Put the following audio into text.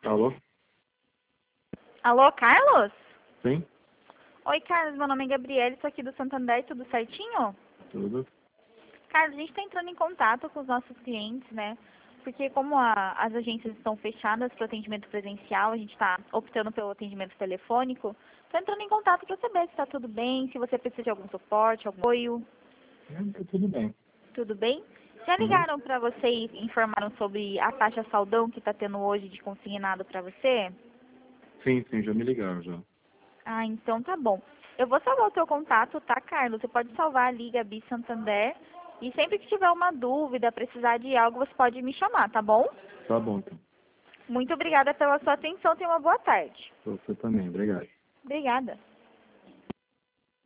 Alô? Alô, Carlos? Sim? Oi, Carlos, meu nome é Gabriele, sou aqui do Santander, tudo certinho? Tudo? Carlos, a gente está entrando em contato com os nossos clientes, né? Porque como as agências estão fechadas para o atendimento presencial, a gente está optando pelo atendimento telefônico. Estou entrando em contato para saber se está tudo bem, se você precisa de algum suporte, algum apoio. Tá tudo bem. Tudo bem? Já Uhum. ligaram para você e informaram sobre a taxa saldão que está tendo hoje de consignado para você? Sim, já me ligaram já. Ah, então tá bom. Eu vou salvar o teu contato, tá, Carlos? Você pode salvar ali, Gabi Santander. E sempre que tiver uma dúvida, precisar de algo, você pode me chamar, tá bom? Tá bom, então. Muito obrigada pela sua atenção. Tenha uma boa tarde. Você também, obrigado. Obrigada.